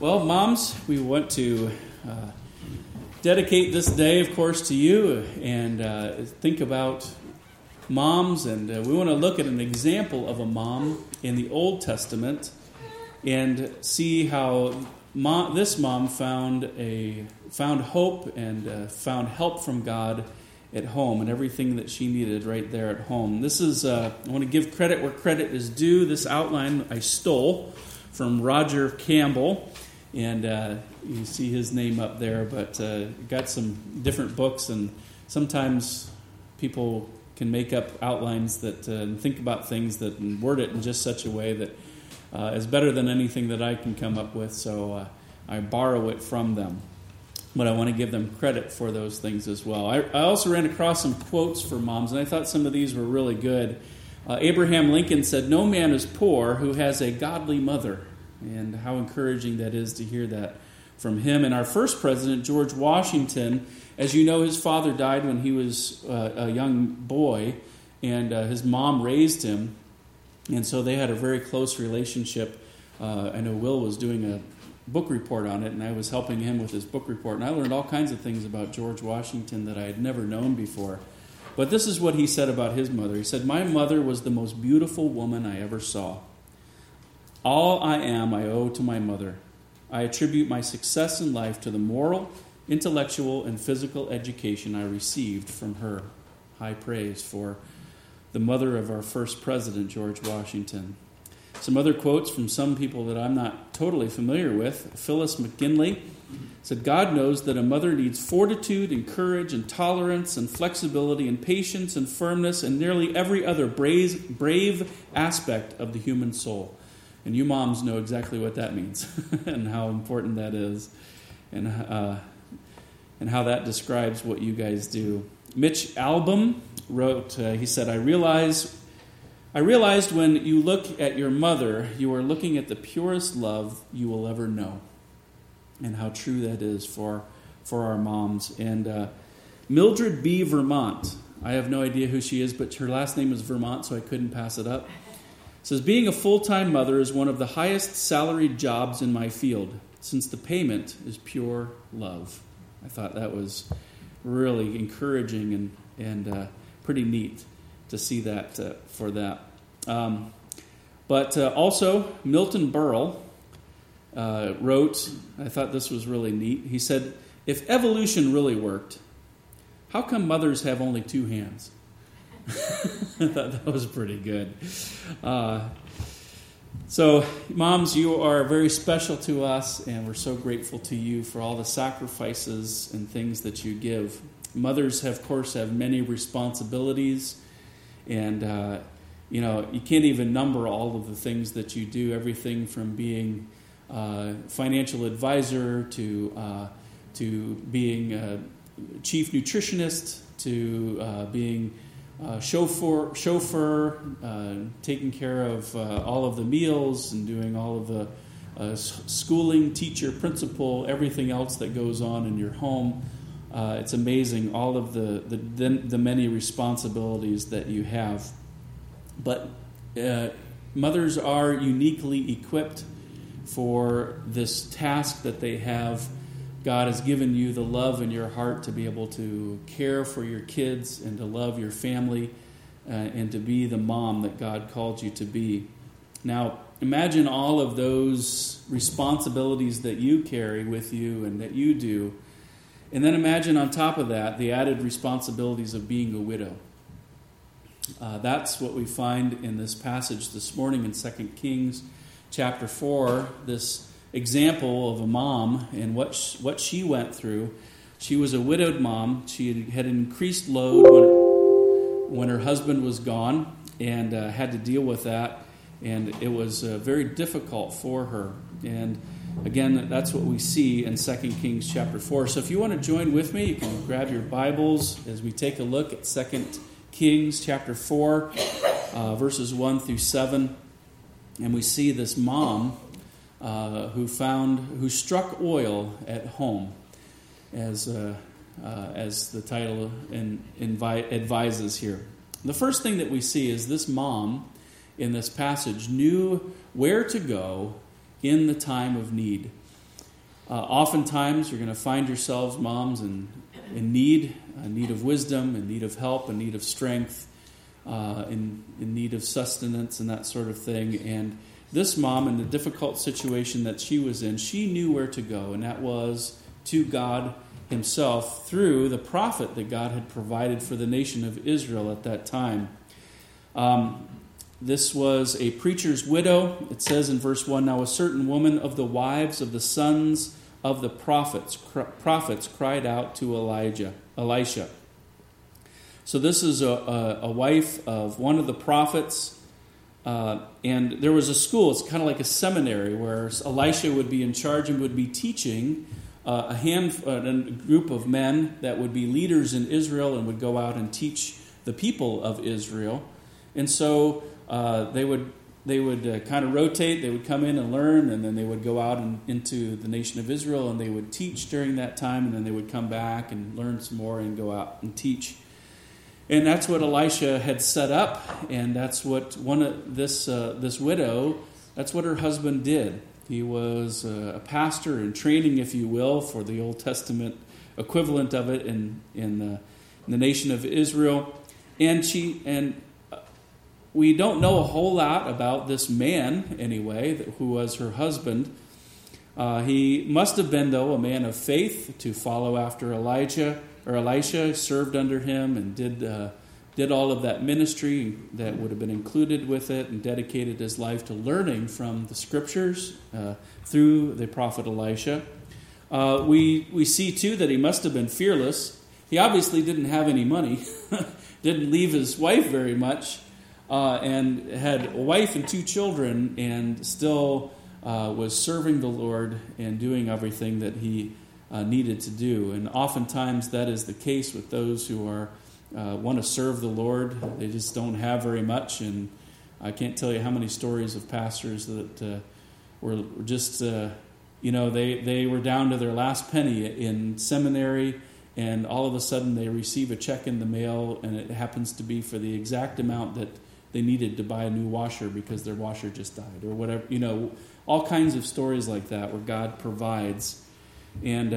Well, moms, we want to dedicate this day, of course, to you and think about moms. And we want to look at an example of a mom in the Old Testament and see how this mom found hope and found help from God at home and everything that she needed right there at home. This is, I want to give credit where credit is due. This outline I stole from Roger Campbell. And you see his name up there, but got some different books, and sometimes people can make up outlines that and think about things that and word it in just such a way that is better than anything that I can come up with, so I borrow it from them. But I want to give them credit for those things as well. I also ran across some quotes for moms, and I thought some of these were really good. Abraham Lincoln said, "No man is poor who has a godly mother." And how encouraging that is to hear that from him. And our first president, George Washington, as you know, his father died when he was a young boy, and his mom raised him. And so they had a very close relationship. I know Will was doing a book report on it, and I was helping him with his book report. And I learned all kinds of things about George Washington that I had never known before. But this is what he said about his mother. He said, "My mother was the most beautiful woman I ever saw. All I am, I owe to my mother. I attribute my success in life to the moral, intellectual, and physical education I received from her." High praise for the mother of our first president, George Washington. Some other quotes from some people that I'm not totally familiar with. Phyllis McGinley said, "God knows that a mother needs fortitude and courage and tolerance and flexibility and patience and firmness and nearly every other brave aspect of the human soul." And you moms know exactly what that means and how important that is and how that describes what you guys do. Mitch Albom wrote, he said, I realized when you look at your mother, you are looking at the purest love you will ever know." And how true that is for our moms. And Mildred B. Vermont, I have no idea who she is, but her last name is Vermont, so I couldn't pass it up. Says, "Being a full-time mother is one of the highest salaried jobs in my field, since the payment is pure love." I thought that was really encouraging and pretty neat to see that for that. But also, Milton Berle wrote, I thought this was really neat. He said, "If evolution really worked, how come mothers have only two hands?" I thought that was pretty good. So, moms, you are very special to us, and we're so grateful to you for all the sacrifices and things that you give. Mothers, of course, have many responsibilities, and you can't even number all of the things that you do. Everything from being financial advisor to being a chief nutritionist to being chauffeur, taking care of all of the meals and doing all of the schooling, teacher, principal, everything else that goes on in your home. It's amazing all of the many responsibilities that you have. But mothers are uniquely equipped for this task that they have. God has given you the love in your heart to be able to care for your kids and to love your family and to be the mom that God called you to be. Now, imagine all of those responsibilities that you carry with you and that you do. And then imagine on top of that the added responsibilities of being a widow. That's what we find in this passage this morning in 2 Kings chapter 4, this example of a mom and what she went through. She was a widowed mom. She had an increased load when her husband was gone and had to deal with that. And it was very difficult for her. And again, that's what we see in 2 Kings chapter 4. So if you want to join with me, you can grab your Bibles as we take a look at 2 Kings chapter 4, verses 1 through 7. And we see this mom who struck oil at home, as the title advises here. The first thing that we see is this mom in this passage knew where to go in the time of need. Oftentimes, you're going to find yourselves, moms, in need of wisdom, in need of help, in need of strength, in need of sustenance and that sort of thing. And this mom, in the difficult situation that she was in, she knew where to go, and that was to God himself through the prophet that God had provided for the nation of Israel at that time. This was a preacher's widow. It says in verse 1, "Now a certain woman of the wives of the sons of the prophets cried out to Elisha." So this is a wife of one of the prophets, and there was a school. It's kind of like a seminary where Elisha would be in charge and would be teaching a group of men that would be leaders in Israel and would go out and teach the people of Israel. And so they would kind of rotate. They would come in and learn, and then they would go out into the nation of Israel, and they would teach during that time, and then they would come back and learn some more and go out and teach. And that's what Elisha had set up, and that's what this widow, that's what her husband did. He was a pastor in training, if you will, for the Old Testament equivalent of it in the nation of Israel. And we don't know a whole lot about this man, anyway, who was her husband. He must have been, though, a man of faith to follow after Elisha, served under him, and did all of that ministry that would have been included with it, and dedicated his life to learning from the Scriptures through the prophet Elisha. We see, too, that he must have been fearless. He obviously didn't have any money, didn't leave his wife very much, and had a wife and 2 children, and still was serving the Lord and doing everything that he needed to do. And oftentimes that is the case with those who want to serve the Lord. They just don't have very much, and I can't tell you how many stories of pastors that were just, they were down to their last penny in seminary, and all of a sudden they receive a check in the mail, and it happens to be for the exact amount that they needed to buy a new washer because their washer just died, or whatever. All kinds of stories like that where God provides. And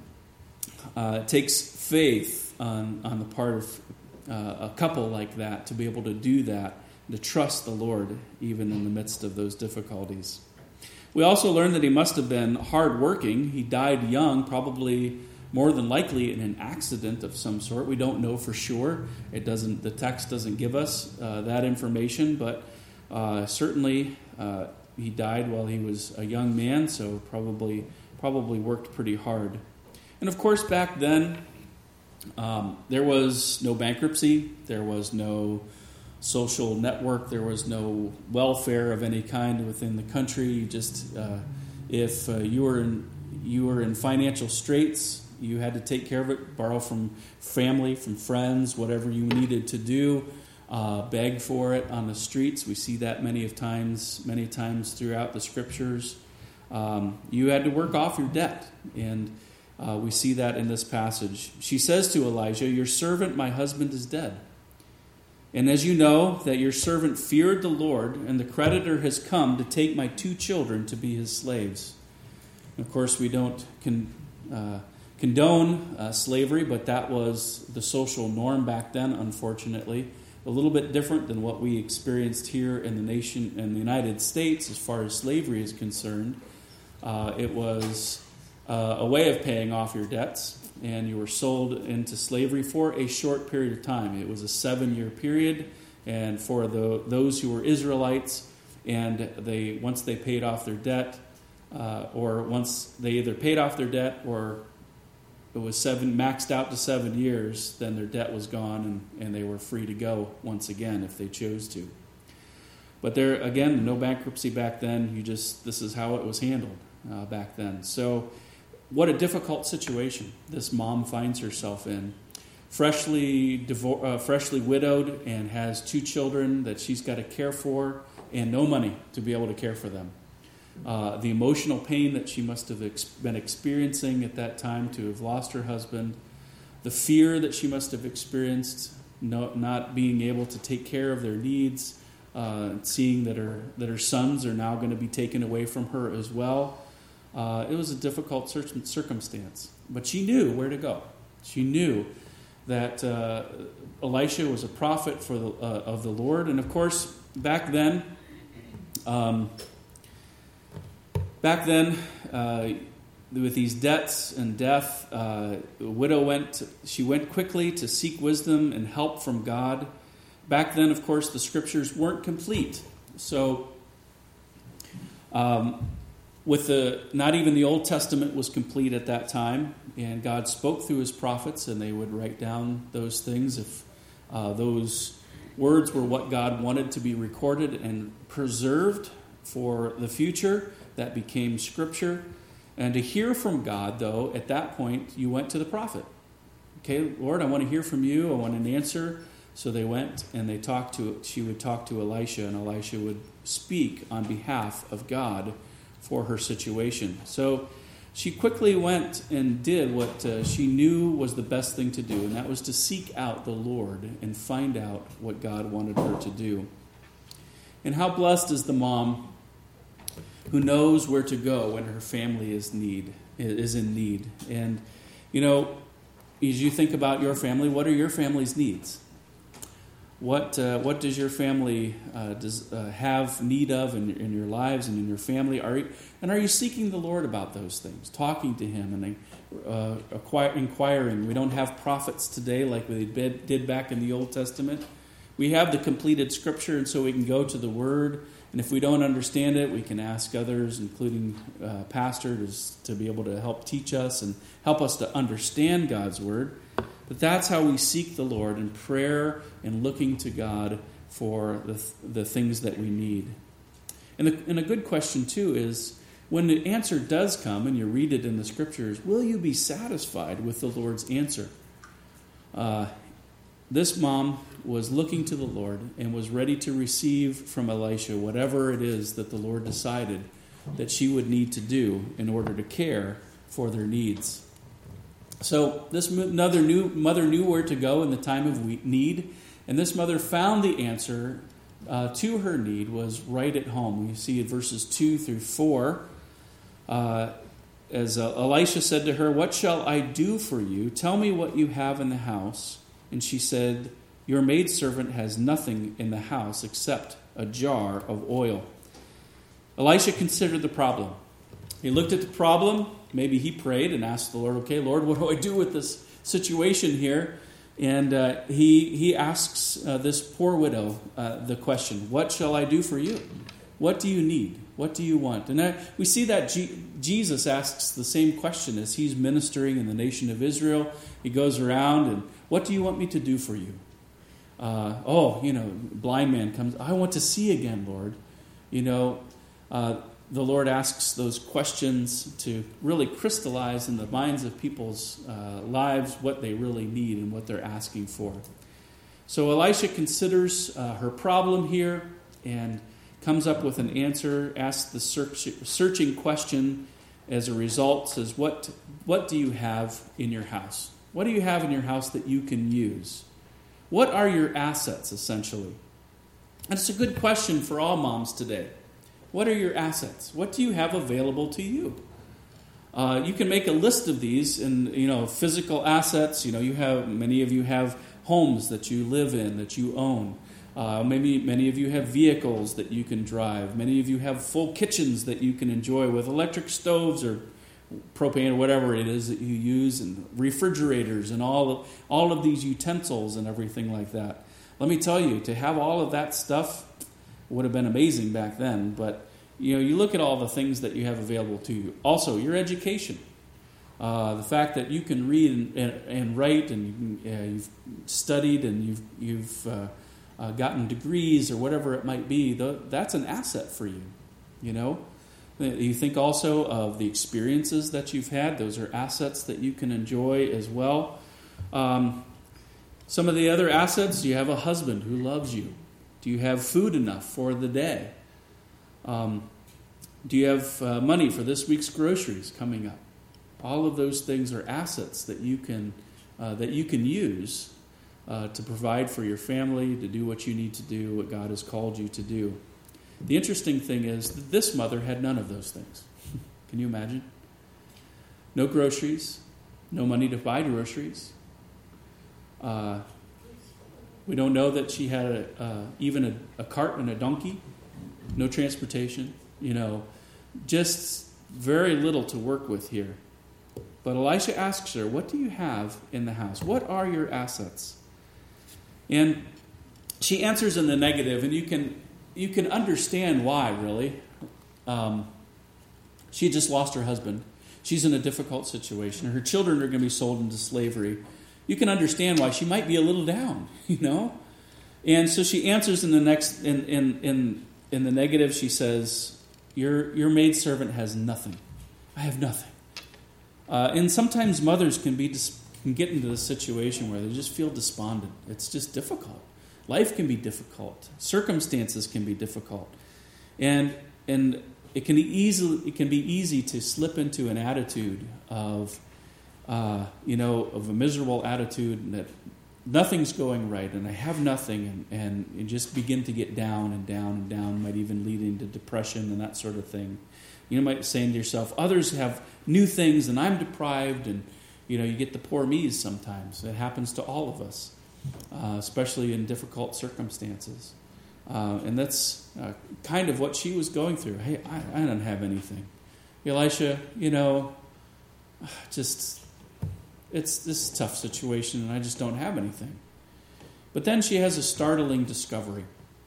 it takes faith on the part of a couple like that to be able to do that, to trust the Lord even in the midst of those difficulties. We also learn that he must have been hardworking. He died young, probably more than likely in an accident of some sort. We don't know for sure. The text doesn't give us that information, but certainly he died while he was a young man, so probably worked pretty hard. And of course, back then, there was no bankruptcy, there was no social network, there was no welfare of any kind within the country. If you were in financial straits, you had to take care of it, borrow from family, from friends, whatever you needed to do, beg for it on the streets. We see that many times throughout the Scriptures. You had to work off your debt, and we see that in this passage. She says to Elijah, "Your servant, my husband, is dead. And as you know, that your servant feared the Lord, and the creditor has come to take my 2 children to be his slaves." And of course, we don't condone slavery, but that was the social norm back then, unfortunately. A little bit different than what we experienced here in the United States as far as slavery is concerned. It was a way of paying off your debts, and you were sold into slavery for a short period of time. It was a 7-year period, and for those who were Israelites, and once they paid off their debt, or once they either paid off their debt or it was maxed out to 7 years, then their debt was gone, and they were free to go once again if they chose to. But there, again, no bankruptcy back then. This is how it was handled back then. So what a difficult situation this mom finds herself in. Freshly widowed and has 2 children that she's got to care for, and no money to be able to care for them. The emotional pain that she must have been experiencing at that time to have lost her husband, the fear that she must have experienced not being able to take care of their needs, seeing that her sons are now going to be taken away from her as well. It was a difficult circumstance, but she knew where to go. She knew that Elisha was a prophet of the Lord, and of course, back then, with these debts and death, the widow went quickly to seek wisdom and help from God. Back then, of course, the scriptures weren't complete, so not even the Old Testament was complete at that time, and God spoke through His prophets, and they would write down those things if those words were what God wanted to be recorded and preserved for the future. That became Scripture. And to hear from God, though, at that point, you went to the prophet. Okay, Lord, I want to hear from you. I want an answer. So they went and she would talk to Elisha, and Elisha would speak on behalf of God for her situation. So she quickly went and did what she knew was the best thing to do, and that was to seek out the Lord and find out what God wanted her to do. And how blessed is the mom who knows where to go when her family is in need. And, as you think about your family, what are your family's needs? What does your family have need of in your lives and in your family? Are you seeking the Lord about those things, talking to Him and inquiring? We don't have prophets today like we did back in the Old Testament. We have the completed Scripture, and so we can go to the Word. And if we don't understand it, we can ask others, including pastors, to be able to help teach us and help us to understand God's Word. But that's how we seek the Lord in prayer and looking to God for the things that we need. And a good question, too, is when the answer does come and you read it in the Scriptures, will you be satisfied with the Lord's answer? This mom was looking to the Lord and was ready to receive from Elisha whatever it is that the Lord decided that she would need to do in order to care for their needs. So this mother knew where to go in the time of need, and this mother found the answer to her need was right at home. You see in verses 2 through 4, as Elisha said to her, "What shall I do for you? Tell me what you have in the house." And she said, "Your maidservant has nothing in the house except a jar of oil." Elisha considered the problem. He looked at the problem. Maybe he prayed and asked the Lord, "Okay, Lord, what do I do with this situation here?" And he asks this poor widow the question, "What shall I do for you? What do you need? What do you want?" And we see that Jesus asks the same question as he's ministering in the nation of Israel. He goes around and, "What do you want me to do for you?" Blind man comes, "I want to see again, Lord." The Lord asks those questions to really crystallize in the minds of people's lives what they really need and what they're asking for. So Elisha considers her problem here and comes up with an answer, asks the searching question as a result, says, what do you have in your house? What do you have in your house that you can use? What are your assets, essentially? And it's a good question for all moms today. What are your assets? What do you have available to you? You can make a list of these, and physical assets. Many of you have homes that you live in, that you own. Maybe many of you have vehicles that you can drive. Many of you have full kitchens that you can enjoy with electric stoves or propane or whatever it is that you use, and refrigerators and all of these utensils and everything like that. Let me tell you, to have all of that stuff would have been amazing back then, but you look at all the things that you have available to you. Also, your education. The fact that you can read and write, and you've studied, and you've gotten degrees or whatever it might be, that's an asset for you. You think also of the experiences that you've had. Those are assets that you can enjoy as well. Some of the other assets, you have a husband who loves you. Do you have food enough for the day? Do you have money for this week's groceries coming up? All of those things are assets that you can use to provide for your family, to do what you need to do, what God has called you to do. The interesting thing is that this mother had none of those things. Can you imagine? No groceries, no money to buy groceries. We don't know that she had even a cart and a donkey. No transportation. Just very little to work with here. But Elisha asks her, what do you have in the house? What are your assets? And she answers in the negative, and you can understand why, really. She just lost her husband. She's in a difficult situation. Her children are going to be sold into slavery. You can understand why she might be a little down, And so she answers in the next in the negative. She says, "Your maidservant has nothing. I have nothing." And sometimes mothers can get into this situation where they just feel despondent. It's just difficult. Life can be difficult. Circumstances can be difficult, and it can be easy to slip into an attitude of a miserable attitude that nothing's going right and I have nothing, and you just begin to get down and down and down. Might even lead into depression and that sort of thing. You might be saying to yourself, others have new things and I'm deprived, and you get the poor me's sometimes. It happens to all of us, especially in difficult circumstances. And that's kind of what she was going through. Hey, I don't have anything. Elisha, it's this tough situation and I just don't have anything. But then she has a startling discovery.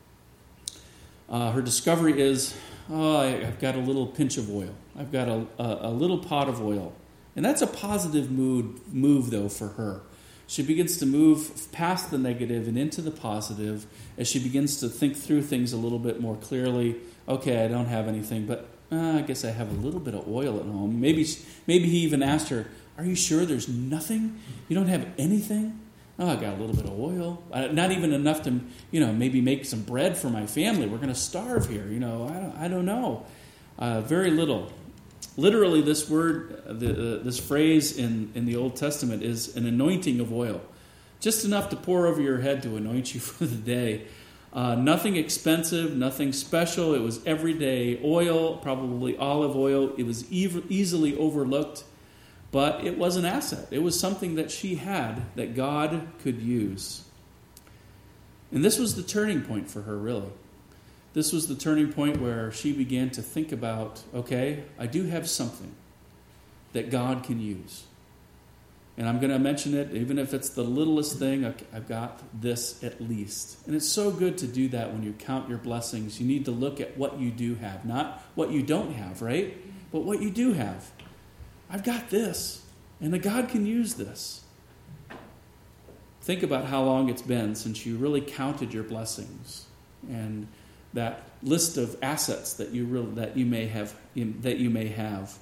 Her discovery is, I've got a little pinch of oil. I've got a little pot of oil. And that's a positive move, though, for her. She begins to move past the negative and into the positive as she begins to think through things a little bit more clearly. Okay, I don't have anything, but I guess I have a little bit of oil at home. Maybe he even asked her, are you sure there's nothing? You don't have anything? Oh, I got a little bit of oil. Not even enough to, maybe make some bread for my family. We're going to starve here. I don't know. Very little. Literally, this word, this phrase in the Old Testament is an anointing of oil. Just enough to pour over your head to anoint you for the day. Nothing expensive, nothing special. It was everyday oil, probably olive oil. It was easily overlooked, but it was an asset. It was something that she had that God could use. And this was the turning point for her, really. This was the turning point where she began to think about, okay, I do have something that God can use. And I'm going to mention it, even if it's the littlest thing, I've got this at least. And it's so good to do that when you count your blessings. You need to look at what you do have, not what you don't have, right? But what you do have. I've got this, and that God can use this. Think about how long it's been since you really counted your blessings and that list of assets that you may have.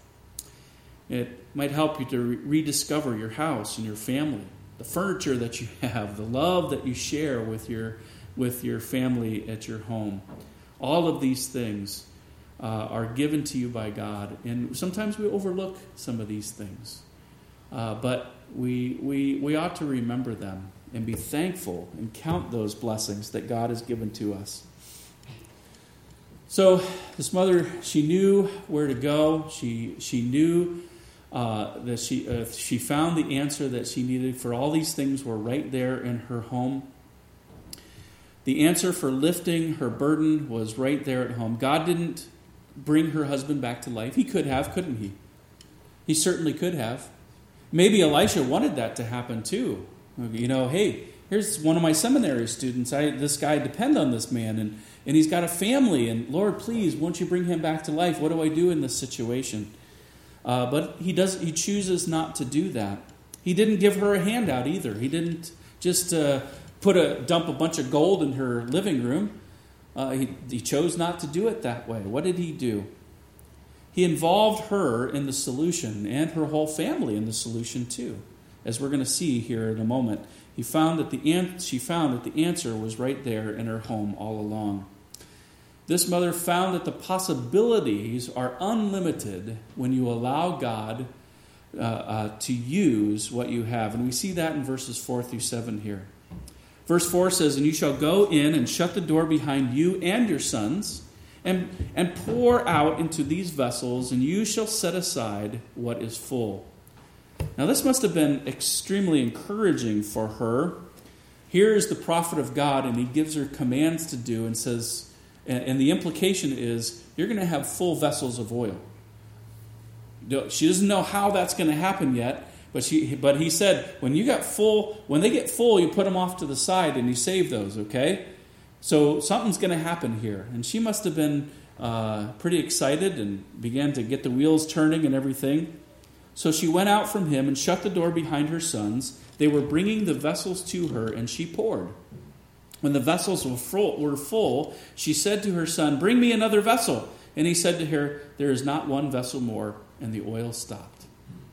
It might help you to rediscover your house and your family, the furniture that you have, the love that you share with your family at your home. All of these things are given to you by God, and sometimes we overlook some of these things, but we ought to remember them and be thankful and count those blessings that God has given to us. So this mother, she knew where to go. She knew that she found the answer that she needed, for all these things were right there in her home. The answer for lifting her burden was right there at home. God didn't bring her husband back to life. He could have, couldn't he? He certainly could have. Maybe Elisha wanted that to happen too. Hey, here's one of my seminary students. This guy depend on this man, and he's got a family, and Lord, please, won't you bring him back to life? What do I do in this situation? But he chooses not to do that. He didn't give her a handout either. He didn't just dump a bunch of gold in her living room. He chose not to do it that way. What did he do? He involved her in the solution, and her whole family in the solution too, as we're going to see here in a moment. She found that the answer was right there in her home all along. This mother found that the possibilities are unlimited when you allow God to use what you have. And we see that in verses 4 through 7 here. Verse 4 says, "And you shall go in and shut the door behind you and your sons, and pour out into these vessels, and you shall set aside what is full." Now this must have been extremely encouraging for her. Here is the prophet of God, and he gives her commands to do and says, and the implication is, you're going to have full vessels of oil. She doesn't know how that's going to happen yet, but he said, when they get full, you put them off to the side and you save those, okay? So something's going to happen here. And she must have been pretty excited and began to get the wheels turning and everything. So she went out from him and shut the door behind her sons. They were bringing the vessels to her, and she poured. When the vessels were full, she said to her son, "Bring me another vessel." And he said to her, "There is not one vessel more," and the oil stopped.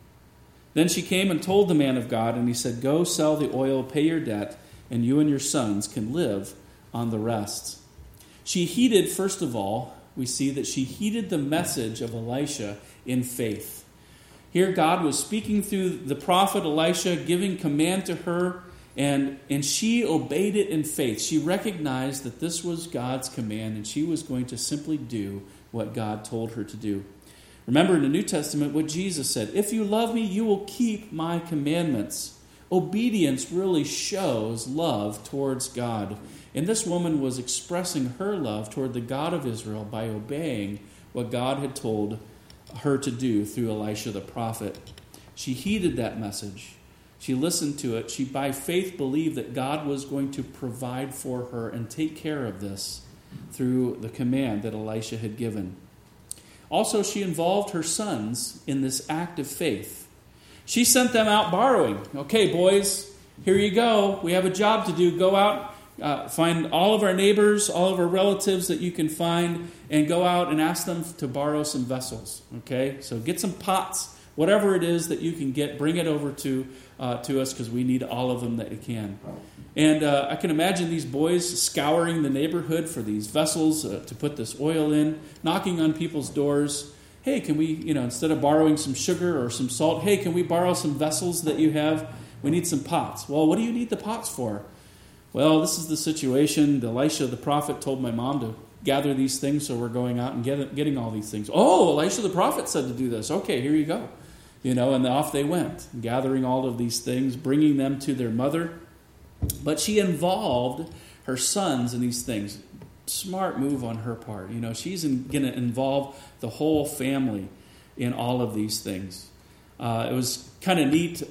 Then she came and told the man of God, and he said, "Go sell the oil, pay your debt, and you and your sons can live on the rest." She heeded, first of all, we see that she heeded the message of Elisha in faith. Here God was speaking through the prophet Elisha, giving command to her, and she obeyed it in faith. She recognized that this was God's command, and she was going to simply do what God told her to do. Remember in the New Testament what Jesus said, "If you love me, you will keep my commandments." Obedience really shows love towards God. And this woman was expressing her love toward the God of Israel by obeying what God had told her to do through Elisha the prophet. She heeded that message. She listened to it. She, by faith, believed that God was going to provide for her and take care of this through the command that Elisha had given. Also, she involved her sons in this act of faith. She sent them out borrowing. "Okay, boys, here you go. We have a job to do. Go out, find all of our neighbors, all of our relatives that you can find, and go out and ask them to borrow some vessels." Okay, so get some pots, whatever it is that you can get, bring it over to us because we need all of them that you can. And I can imagine these boys scouring the neighborhood for these vessels to put this oil in, knocking on people's doors. "Hey, can we, instead of borrowing some sugar or some salt, hey, can we borrow some vessels that you have? We need some pots." "Well, what do you need the pots for?" "Well, this is the situation. Elisha the prophet told my mom to gather these things, so we're going out and getting all these things." "Oh, Elisha the prophet said to do this. Okay, here you go." And off they went, gathering all of these things, bringing them to their mother. But she involved her sons in these things. Smart move on her part. She's going to involve the whole family in all of these things. It was kind of neat.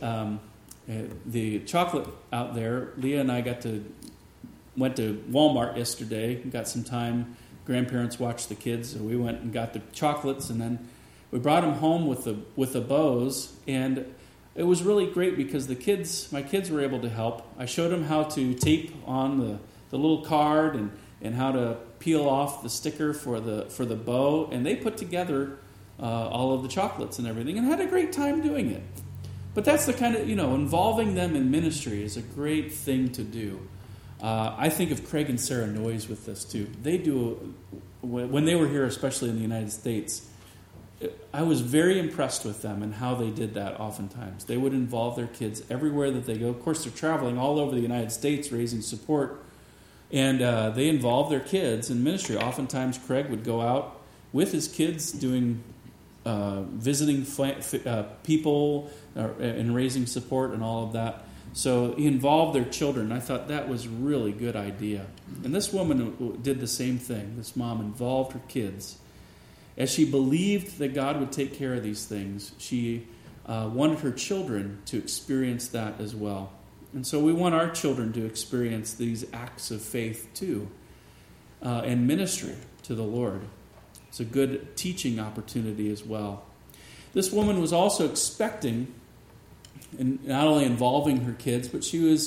The chocolate out there, Leah and I went to Walmart yesterday, got some time. Grandparents watched the kids, so we went and got the chocolates, and then we brought them home with the bows, and it was really great because my kids were able to help. I showed them how to tape on the little card and how to peel off the sticker for the bow, and they put together all of the chocolates and everything, and had a great time doing it. But that's the kind of, involving them in ministry is a great thing to do. I think of Craig and Sarah Noyes with this too. They do, when they were here, especially in the United States, I was very impressed with them and how they did that oftentimes. They would involve their kids everywhere that they go. Of course, they're traveling all over the United States raising support, and they involve their kids in ministry. Oftentimes, Craig would go out with his kids doing visiting people and raising support and all of that. So he involved their children. I thought that was a really good idea. And this woman did the same thing. This mom involved her kids. As she believed that God would take care of these things, she wanted her children to experience that as well. And so we want our children to experience these acts of faith too, and ministry to the Lord. It's a good teaching opportunity as well. This woman was also expecting, and not only involving her kids, but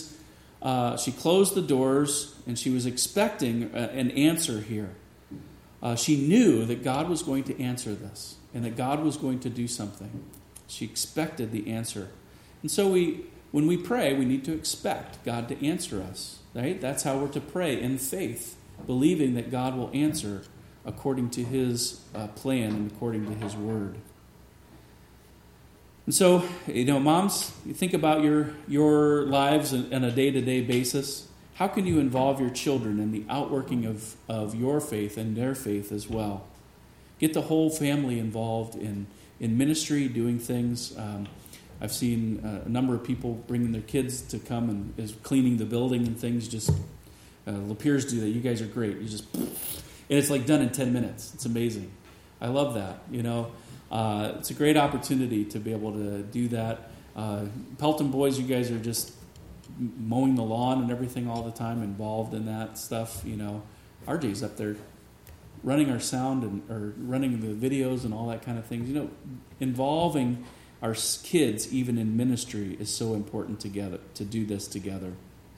she closed the doors and she was expecting an answer here. She knew that God was going to answer this and that God was going to do something. She expected the answer. And so when we pray, we need to expect God to answer us. Right? That's how we're to pray, in faith, believing that God will answer according to His plan and according to His word. And so, moms, you think about your lives on a day-to-day basis. how can you involve your children in the outworking of your faith and their faith as well? Get the whole family involved in ministry, doing things. I've seen a number of people bringing their kids to come and is cleaning the building and things. Just Lapeers do that. You guys are great. You just, and it's like done in 10 minutes. It's amazing. I love that. It's a great opportunity to be able to do that. Pelton boys, you guys are just mowing the lawn and everything all the time, involved in that stuff. RJ's up there running our sound or running the videos and all that kind of things. Involving our kids even in ministry is so important together to do this together.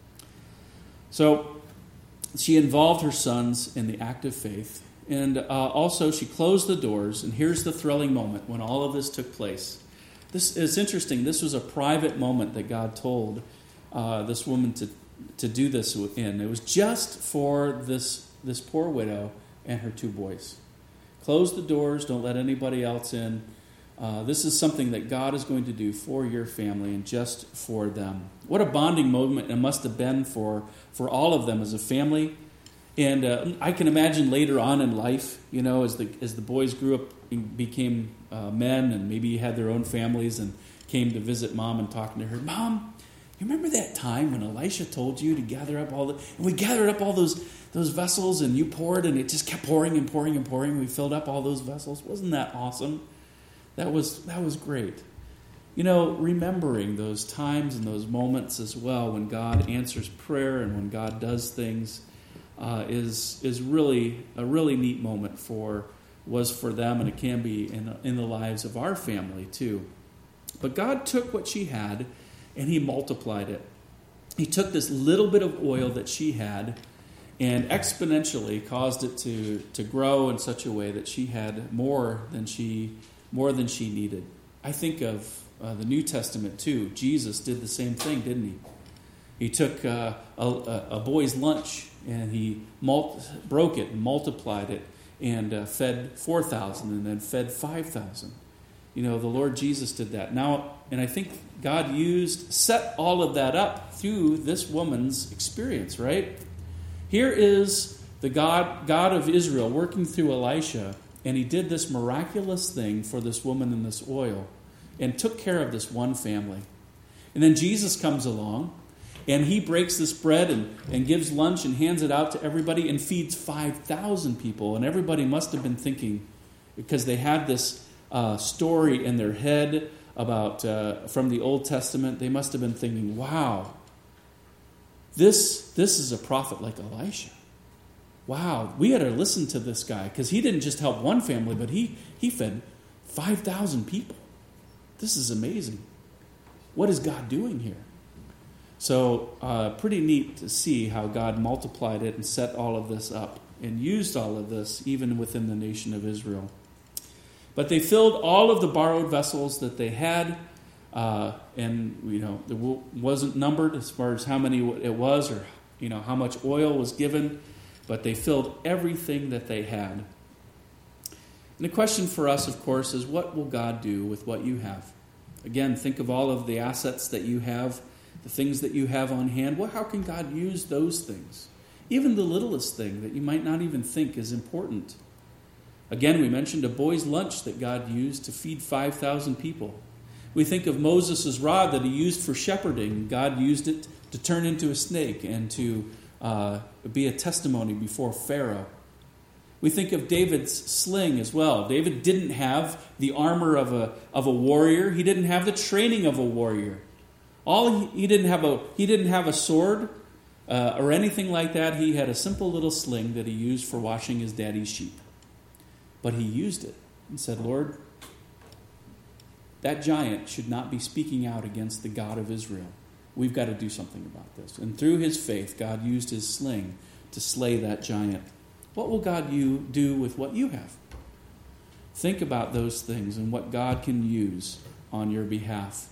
So she involved her sons in the act of faith, and also she closed the doors. And here's the thrilling moment when all of this took place. This is interesting. This was a private moment that God told this woman to do this in. It was just for this poor widow and her 2 boys. Close the doors. Don't let anybody else in. This is something that God is going to do for your family and just for them. What a bonding moment it must have been for all of them as a family. And I can imagine later on in life, as the boys grew up and became men and maybe had their own families and came to visit Mom and talking to her. Mom, you remember that time when Elisha told you to gather up and we gathered up all those vessels and you poured and it just kept pouring and pouring and pouring. We filled up all those vessels. Wasn't that awesome? That was great. Remembering those times and those moments as well when God answers prayer and when God does things is really a really neat moment was for them, and it can be in the lives of our family too. But God took what she had and He multiplied it. He took this little bit of oil that she had and exponentially caused it to grow in such a way that she had more than she needed. I think of the New Testament too. Jesus did the same thing, didn't he? He took a boy's lunch and he broke it and multiplied it and fed 4,000 and then fed 5,000. The Lord Jesus did that. Now, and I think God set all of that up through this woman's experience, right? Here is the God of Israel working through Elisha, and He did this miraculous thing for this woman and this oil and took care of this one family. And then Jesus comes along, and He breaks this bread and gives lunch and hands it out to everybody and feeds 5,000 people. And everybody must have been thinking, because they had this story in their head about from the Old Testament, they must have been thinking, wow, this is a prophet like Elisha. Wow, we had to listen to this guy, because he didn't just help one family, but he fed 5,000 people. This is amazing. What is God doing here? So pretty neat to see how God multiplied it and set all of this up and used all of this even within the nation of Israel. But they filled all of the borrowed vessels that they had, and it wasn't numbered as far as how many it was or how much oil was given, but they filled everything that they had. And the question for us, of course, is what will God do with what you have? Again, think of all of the assets that you have, the things that you have on hand. How can God use those things? Even the littlest thing that you might not even think is important. Again, we mentioned a boy's lunch that God used to feed 5,000 people. We think of Moses' rod that he used for shepherding. God used it to turn into a snake and to be a testimony before Pharaoh. We think of David's sling as well. David didn't have the armor of a warrior. He didn't have the training of a warrior. He didn't have a sword or anything like that. He had a simple little sling that he used for washing his daddy's sheep. But he used it and said, Lord, that giant should not be speaking out against the God of Israel. We've got to do something about this. And through his faith, God used his sling to slay that giant. What will God do with what you have? Think about those things and what God can use on your behalf.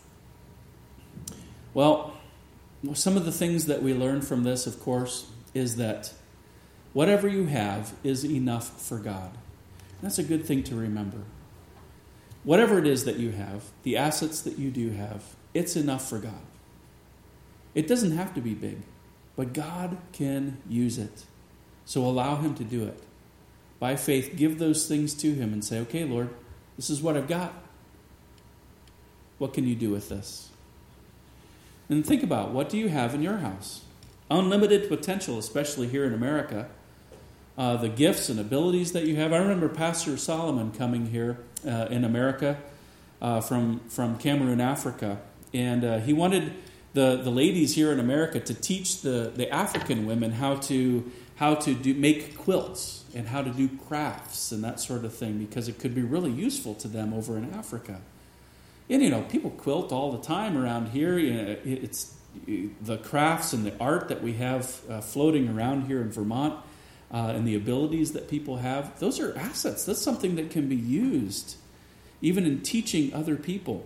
Well, some of the things that we learn from this, of course, is that whatever you have is enough for God. That's a good thing to remember. Whatever it is that you have, the assets that you do have, it's enough for God. It doesn't have to be big. But God can use it. So allow him to do it. By faith, give those things to him and say, okay, Lord, this is what I've got. What can you do with this? And think about, what do you have in your house? Unlimited potential, especially here in America. The gifts and abilities that you have. I remember Pastor Solomon coming here in America from Cameroon, Africa. And he wanted the ladies here in America to teach the African women how to make quilts and how to do crafts and that sort of thing, because it could be really useful to them over in Africa. And people quilt all the time around here. It's the crafts and the art that we have floating around here in Vermont, and the abilities that people have. Those are assets. That's something that can be used even in teaching other people.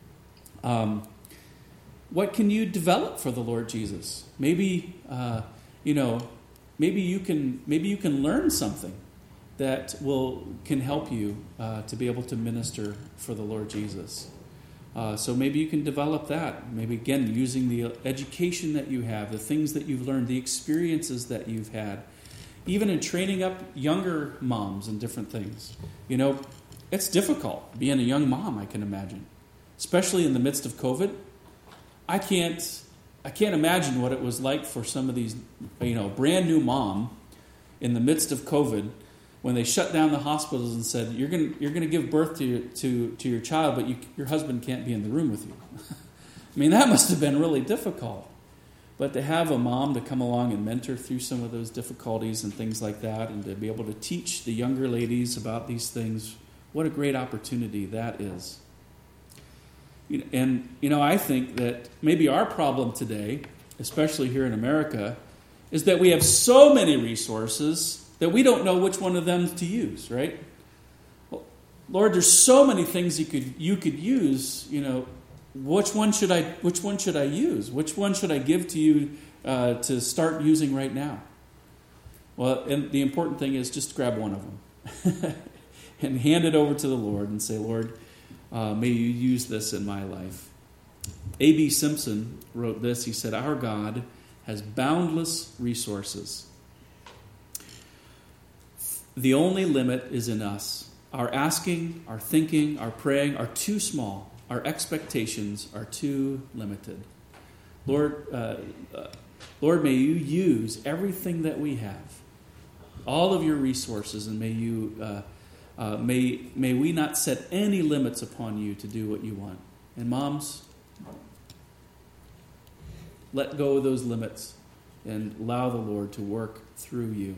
What can you develop for the Lord Jesus? Maybe maybe you can learn something that can help you to be able to minister for the Lord Jesus. So maybe you can develop that. Maybe, again, using the education that you have, the things that you've learned, the experiences that you've had, even in training up younger moms and different things. It's difficult being a young mom, I can imagine, especially in the midst of COVID. I can't imagine what it was like for some of these, brand new mom in the midst of COVID, when they shut down the hospitals and said, you're going to give birth to your child, but your husband can't be in the room with you. I mean, that must have been really difficult. But to have a mom to come along and mentor through some of those difficulties and things like that, and to be able to teach the younger ladies about these things, what a great opportunity that is. And, I think that maybe our problem today, especially here in America, is that we have so many resources that we don't know which one of them to use, right? Well, Lord, there's so many things you could use. Which one should I use? Which one should I give to you to start using right now? Well, and the important thing is just grab one of them and hand it over to the Lord and say, Lord, may you use this in my life. A.B. Simpson wrote this. He said, our God has boundless resources. The only limit is in us. Our asking, our thinking, our praying are too small. Our expectations are too limited. Lord, may you use everything that we have, all of your resources, and may you may we not set any limits upon you to do what you want. And moms, let go of those limits and allow the Lord to work through you.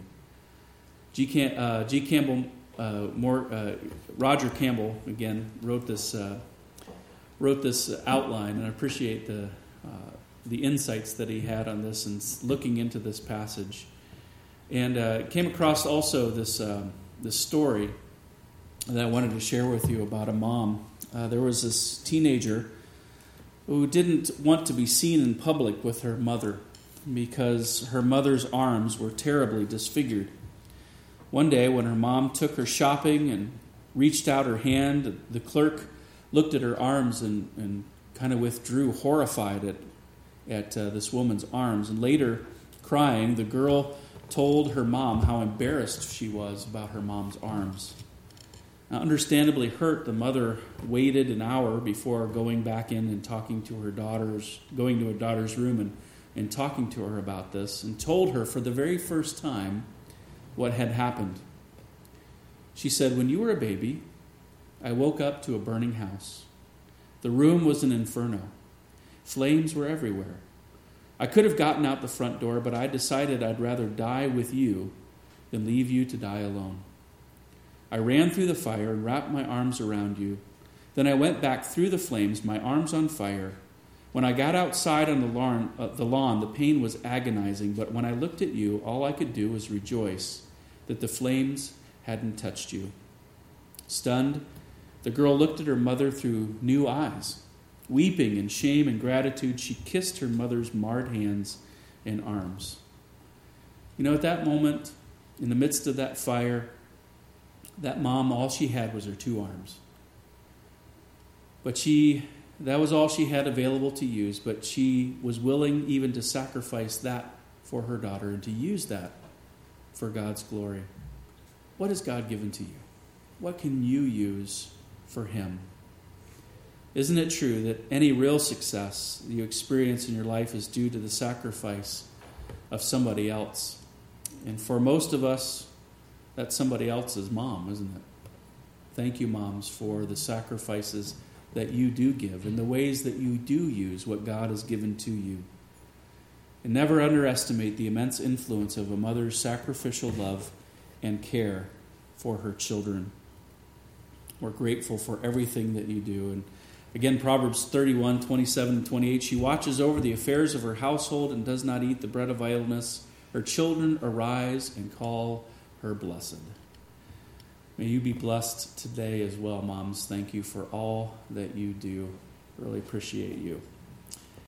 Roger Campbell again wrote this outline, and I appreciate the insights that he had on this and looking into this passage. And came across also this story that I wanted to share with you about a mom. There was this teenager who didn't want to be seen in public with her mother because her mother's arms were terribly disfigured. One day when her mom took her shopping and reached out her hand, the clerk looked at her arms and kind of withdrew, horrified at this woman's arms. And later, crying, the girl told her mom how embarrassed she was about her mom's arms. Now, understandably hurt, the mother waited an hour before going back in and going to her daughter's room and talking to her about this, and told her for the very first time what had happened. She said, when you were a baby, I woke up to a burning house. The room was an inferno. Flames were everywhere. I could have gotten out the front door, but I decided I'd rather die with you than leave you to die alone. I ran through the fire and wrapped my arms around you. Then I went back through the flames, my arms on fire. When I got outside on the lawn, the pain was agonizing, but when I looked at you, all I could do was rejoice that the flames hadn't touched you. Stunned, the girl looked at her mother through new eyes. Weeping in shame and gratitude, she kissed her mother's marred hands and arms. At that moment, in the midst of that fire, that mom, all she had was her two arms. But that was all she had available to use, but she was willing even to sacrifice that for her daughter and to use that for God's glory. What has God given to you? What can you use for Him? Isn't it true that any real success you experience in your life is due to the sacrifice of somebody else? And for most of us, that somebody else's mom, isn't it? Thank you, moms, for the sacrifices that you do give and the ways that you do use what God has given to you. And never underestimate the immense influence of a mother's sacrificial love and care for her children. We're grateful for everything that you do. And again, Proverbs 31, 27 and 28, she watches over the affairs of her household and does not eat the bread of idleness. Her children arise and call her blessed. May you be blessed today as well, moms. Thank you for all that you do. Really appreciate you.